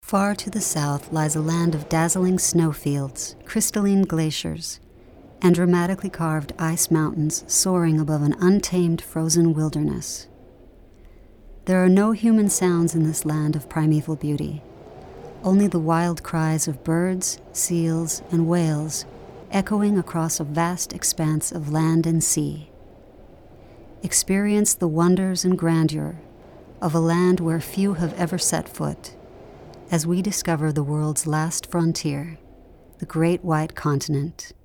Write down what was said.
Far to the south lies a land of dazzling snowfields, crystalline glaciers, and dramatically carved ice mountains soaring above an untamed frozen wilderness. There are no human sounds in this land of primeval beauty, only the wild cries of birds, seals, and whales echoing across a vast expanse of land and sea. Experience the wonders and grandeur of a land where few have ever set foot, as we discover the world's last frontier, the Great White Continent.